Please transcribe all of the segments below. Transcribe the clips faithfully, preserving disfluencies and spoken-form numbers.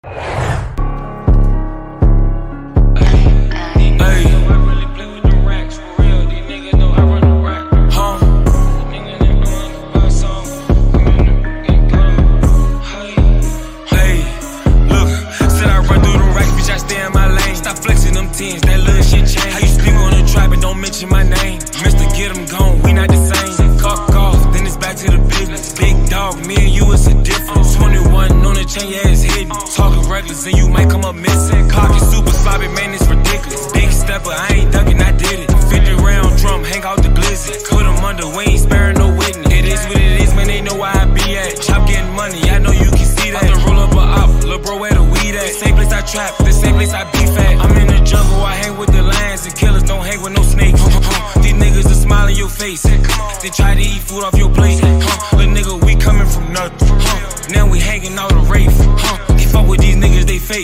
That little shit change. How you speak on the tribe and don't mention my name? Mister Get 'em gone, we not the same. Cock off, then it's back to the business. Big dog, me and you, it's a difference. twenty-one on the chain, yeah, it's hidden. Talking reckless and you might come up missing. Cock is super sloppy, man, it's ridiculous. Big stepper, I ain't ducking, I did it. fifty round drum, hang out the glizzy. Put 'em under, we ain't sparing no witness. It is what it is, man, they know where I be at. Chop getting money, I know you can see that. I'm the roll up a op, lil' bro, where the weed at? Same place I trap, the same place I beef at. I'm in the jungle, I hang with the lions and killers, don't hang with no snakes. These niggas are smiling your face. They try to eat food off your plate. Little nigga, we coming from nothing. Now we hanging out a rafe. They fuck with these niggas, they fake.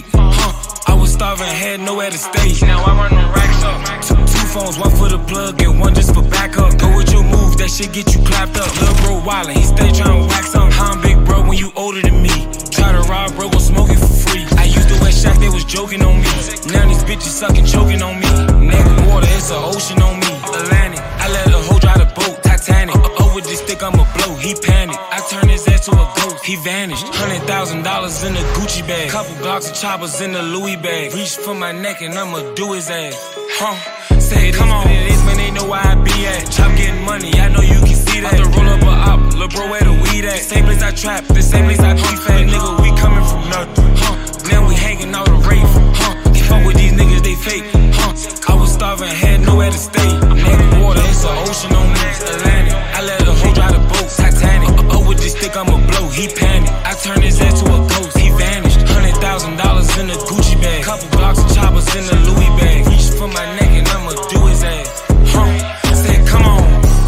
I was starving, had nowhere to stay. Now I run the racks up. Two, two phones, one for the plug and one just for backup. Go with your moves, that shit get you clapped up. Lil' bro wildin', he stay tryna wax up. I'm big bro when you older than me. Try to rob bro, gon' smoke it for free. I used to wear Shaq, they was joking on me. Now these bitches sucking, choking on me. Neck water, it's an ocean on me. Atlantic, I let the hoe drive the boat. Titanic, over this stick I'ma blow. He panicked, I turned his ass to a ghost. He vanished, hundred thousand dollars in a Gucci bag. Couple blocks of choppers in the Louis bag. Reach for my neck and I'ma do his ass. Huh? Say it come on, it is, man, they know where I be at. Chop getting money, I know you can see that. I'm the roll up a op, lil' bro, where the weed at? Same place I trap, the same place I beef at. Nigga, we coming from nothing. Huh? Now we hanging out a rafe. Huh? They fuck with these niggas, they fake. Huh? I was starving, had nowhere to stay. Neck water, it's an ocean on me. Atlantic, I let the hoe drive the boat. Titanic, oh with this stick I'ma blow. He panicked, I turned his ass to a ghost. He vanished, hundred thousand dollars in a Gucci bag. Couple blocks of choppers in the Louis bag. Reach for my neck and I'ma do his ass. Huh? Said come on.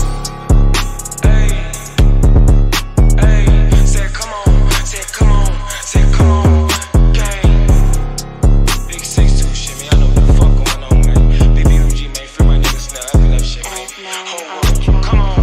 Hey, hey. Said come on. Said come on. Said come on. Gang. Big six two shit, man. I know what the fuck going on, man. B B M G, man. Free my niggas now. I feel that shit, man. Hold on. Come on.